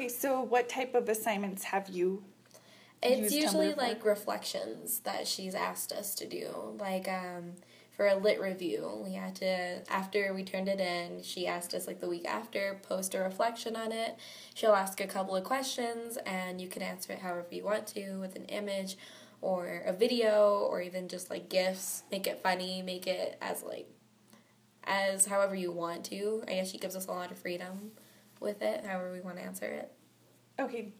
Okay, so what type of assignments have you It's used usually Tumblr for? like reflections that she's asked us to do. Like for a lit review, we had to, after we turned it in, she asked us like the week after, post a reflection on it. She'll ask a couple of questions and you can answer it however you want to, with an image or a video or even just like GIFs. Make it funny, make it as however you want to. I guess she gives us a lot of freedom with it, however we want to answer it. Okay,